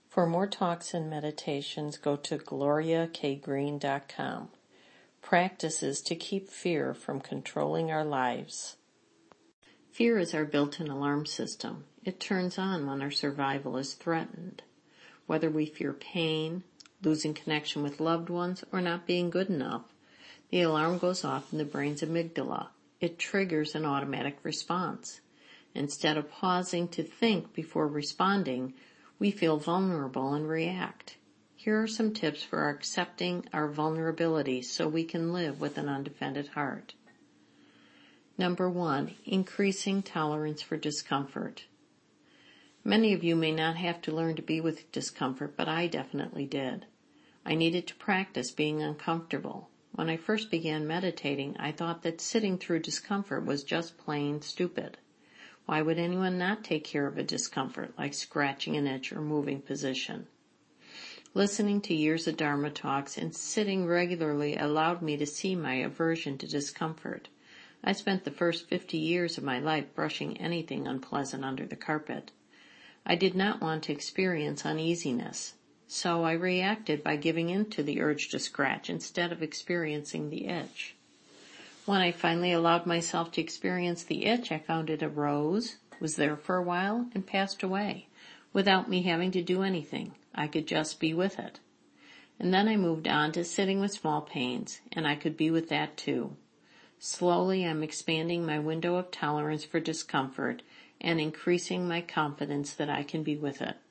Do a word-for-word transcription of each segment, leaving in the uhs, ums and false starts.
For more talks and meditations, go to gloria k green dot com. Practices to keep fear from controlling our lives. Fear is our built-in alarm system. It turns on when our survival is threatened. Whether we fear pain, losing connection with loved ones, or not being good enough, the alarm goes off in the brain's amygdala. It triggers an automatic response. Instead of pausing to think before responding, we feel vulnerable and react. Here are some tips for accepting our vulnerability so we can live with an undefended heart. Number one, increasing tolerance for discomfort. Many of you may not have to learn to be with discomfort, but I definitely did. I needed to practice being uncomfortable. When I first began meditating, I thought that sitting through discomfort was just plain stupid. Why would anyone not take care of a discomfort, like scratching an itch or moving position? Listening to years of Dharma talks and sitting regularly allowed me to see my aversion to discomfort. I spent the first fifty years of my life brushing anything unpleasant under the carpet. I did not want to experience uneasiness, so I reacted by giving in to the urge to scratch instead of experiencing the itch. When I finally allowed myself to experience the itch, I found it arose, was there for a while, and passed away, without me having to do anything. I could just be with it. And then I moved on to sitting with small pains, and I could be with that too. Slowly, I'm expanding my window of tolerance for discomfort and increasing my confidence that I can be with it.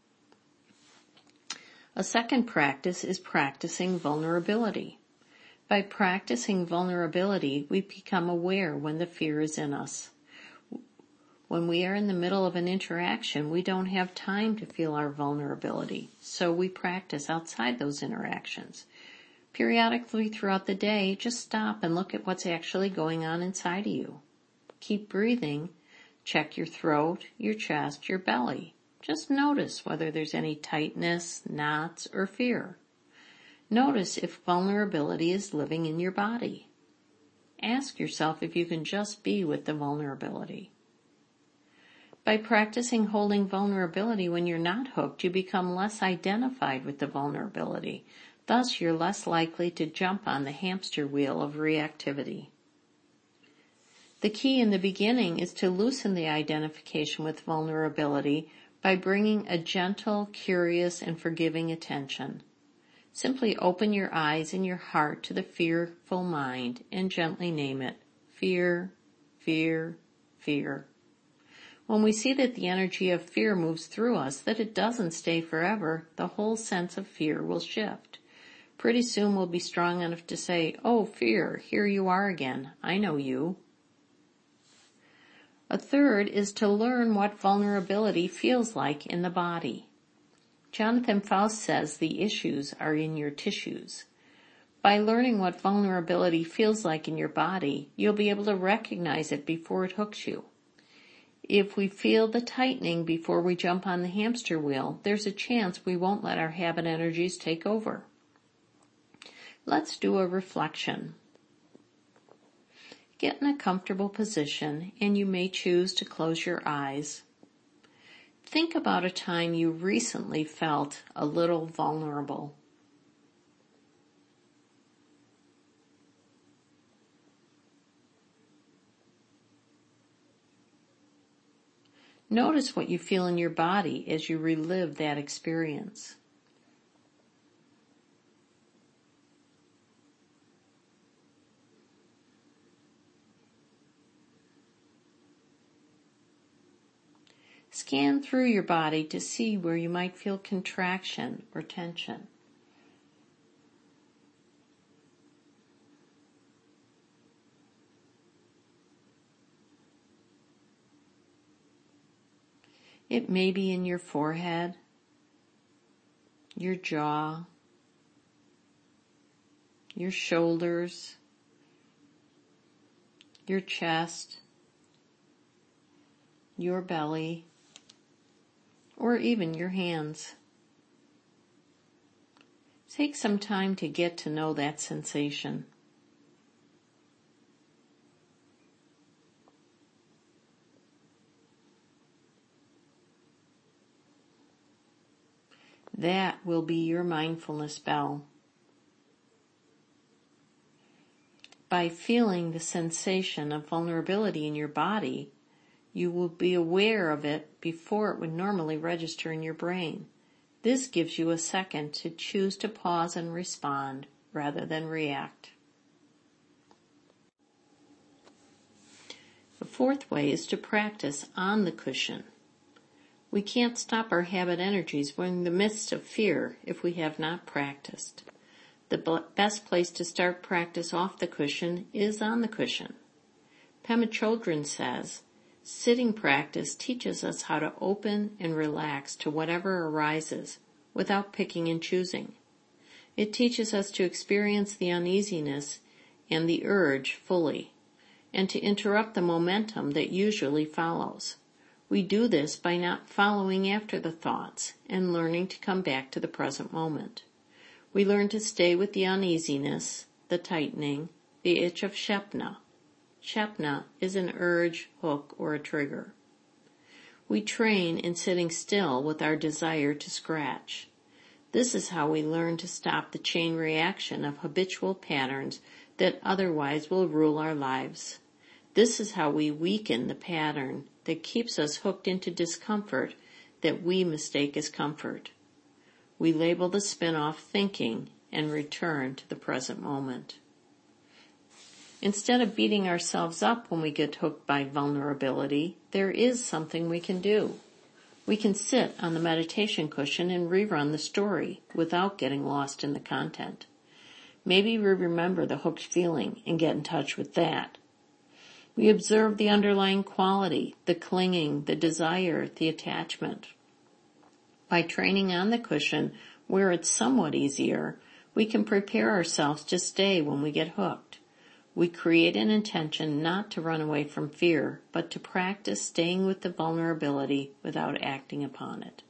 A second practice is practicing vulnerability. By practicing vulnerability, we become aware when the fear is in us. When we are in the middle of an interaction, we don't have time to feel our vulnerability, so we practice outside those interactions. Periodically throughout the day, just stop and look at what's actually going on inside of you. Keep breathing. Check your throat, your chest, your belly. Just notice whether there's any tightness, knots, or fear. Notice if vulnerability is living in your body. Ask yourself if you can just be with the vulnerability. By practicing holding vulnerability when you're not hooked, you become less identified with the vulnerability. Thus, you're less likely to jump on the hamster wheel of reactivity. The key in the beginning is to loosen the identification with vulnerability by bringing a gentle, curious, and forgiving attention. Simply open your eyes and your heart to the fearful mind and gently name it. Fear, fear, fear. When we see that the energy of fear moves through us, that it doesn't stay forever, the whole sense of fear will shift. Pretty soon we'll be strong enough to say, "Oh, fear, here you are again. I know you." A third is to learn what vulnerability feels like in the body. Jonathan Faust says the issues are in your tissues. By learning what vulnerability feels like in your body, you'll be able to recognize it before it hooks you. If we feel the tightening before we jump on the hamster wheel, there's a chance we won't let our habit energies take over. Let's do a reflection. Get in a comfortable position, and you may choose to close your eyes. Think about a time you recently felt a little vulnerable. Notice what you feel in your body as you relive that experience. Scan through your body to see where you might feel contraction or tension. It may be in your forehead, your jaw, your shoulders, your chest, your belly, or even your hands. Take some time to get to know that sensation. That will be your mindfulness bell. By feeling the sensation of vulnerability in your body, you will be aware of it before it would normally register in your brain. This gives you a second to choose to pause and respond rather than react. The fourth way is to practice on the cushion. We can't stop our habit energies in the midst of fear if we have not practiced. The best place to start practice off the cushion is on the cushion. Pema Chodron says, sitting practice teaches us how to open and relax to whatever arises without picking and choosing. It teaches us to experience the uneasiness and the urge fully, and to interrupt the momentum that usually follows. We do this by not following after the thoughts and learning to come back to the present moment. We learn to stay with the uneasiness, the tightening, the itch of Shepna. Shepna is an urge, hook, or a trigger. We train in sitting still with our desire to scratch. This is how we learn to stop the chain reaction of habitual patterns that otherwise will rule our lives. This is how we weaken the pattern that keeps us hooked into discomfort that we mistake as comfort. We label the spin-off thinking and return to the present moment. Instead of beating ourselves up when we get hooked by vulnerability, there is something we can do. We can sit on the meditation cushion and rerun the story without getting lost in the content. Maybe we remember the hooked feeling and get in touch with that. We observe the underlying quality, the clinging, the desire, the attachment. By training on the cushion where it's somewhat easier, we can prepare ourselves to stay when we get hooked. We create an intention not to run away from fear, but to practice staying with the vulnerability without acting upon it.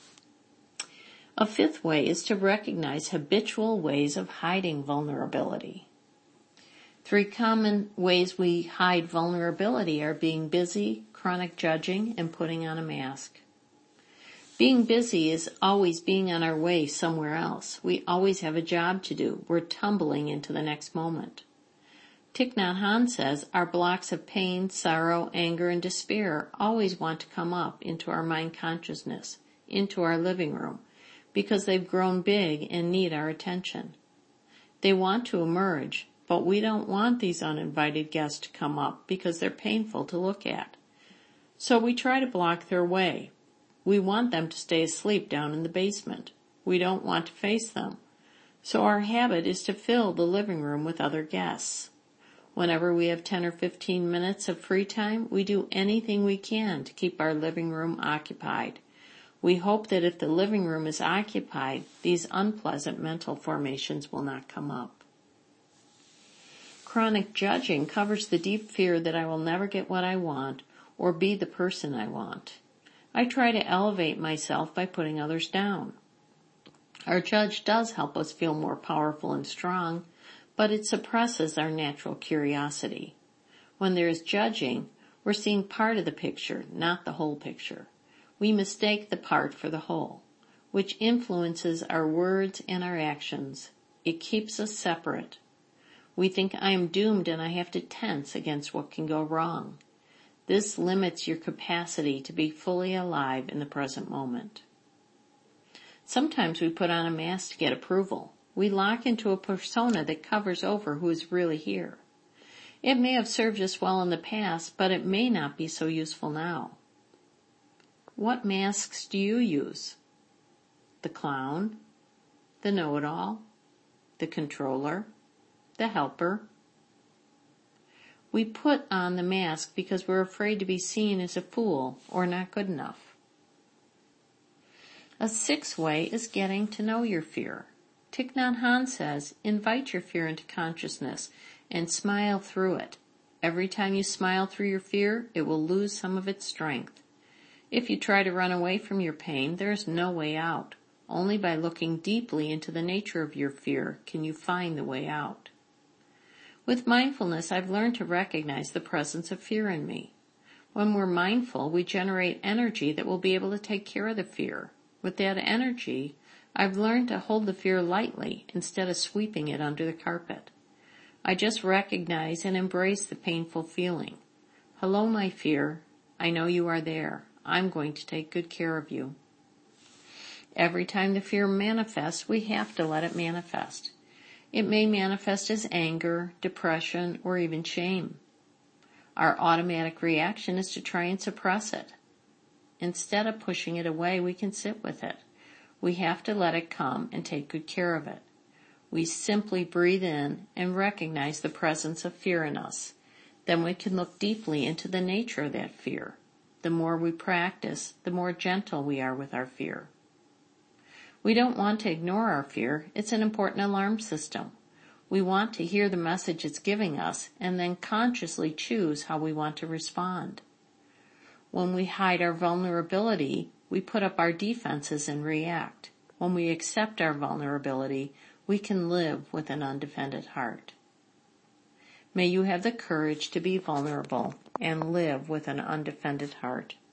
A fifth way is to recognize habitual ways of hiding vulnerability. Three common ways we hide vulnerability are being busy, chronic judging, and putting on a mask. Being busy is always being on our way somewhere else. We always have a job to do. We're tumbling into the next moment. Thich Nhat Hanh says our blocks of pain, sorrow, anger, and despair always want to come up into our mind consciousness, into our living room, because they've grown big and need our attention. They want to emerge, but we don't want these uninvited guests to come up because they're painful to look at. So we try to block their way. We want them to stay asleep down in the basement. We don't want to face them. So our habit is to fill the living room with other guests. Whenever we have ten or fifteen minutes of free time, we do anything we can to keep our living room occupied. We hope that if the living room is occupied, these unpleasant mental formations will not come up. Chronic judging covers the deep fear that I will never get what I want or be the person I want. I try to elevate myself by putting others down. Our judge does help us feel more powerful and strong, but it suppresses our natural curiosity. When there is judging, we're seeing part of the picture, not the whole picture. We mistake the part for the whole, which influences our words and our actions. It keeps us separate. We think I am doomed and I have to tense against what can go wrong. This limits your capacity to be fully alive in the present moment. Sometimes we put on a mask to get approval. We lock into a persona that covers over who is really here. It may have served us well in the past, but it may not be so useful now. What masks do you use? The clown, the know-it-all, the controller, the helper. We put on the mask because we're afraid to be seen as a fool or not good enough. A sixth way is getting to know your fear. Thich Nhat Hanh says, invite your fear into consciousness and smile through it. Every time you smile through your fear, it will lose some of its strength. If you try to run away from your pain, there is no way out. Only by looking deeply into the nature of your fear can you find the way out. With mindfulness, I've learned to recognize the presence of fear in me. When we're mindful, we generate energy that will be able to take care of the fear. With that energy, I've learned to hold the fear lightly instead of sweeping it under the carpet. I just recognize and embrace the painful feeling. Hello, my fear. I know you are there. I'm going to take good care of you. Every time the fear manifests, we have to let it manifest. It may manifest as anger, depression, or even shame. Our automatic reaction is to try and suppress it. Instead of pushing it away, we can sit with it. We have to let it come and take good care of it. We simply breathe in and recognize the presence of fear in us. Then we can look deeply into the nature of that fear. The more we practice, the more gentle we are with our fear. We don't want to ignore our fear. It's an important alarm system. We want to hear the message it's giving us and then consciously choose how we want to respond. When we hide our vulnerability, we put up our defenses and react. When we accept our vulnerability, we can live with an undefended heart. May you have the courage to be vulnerable and live with an undefended heart.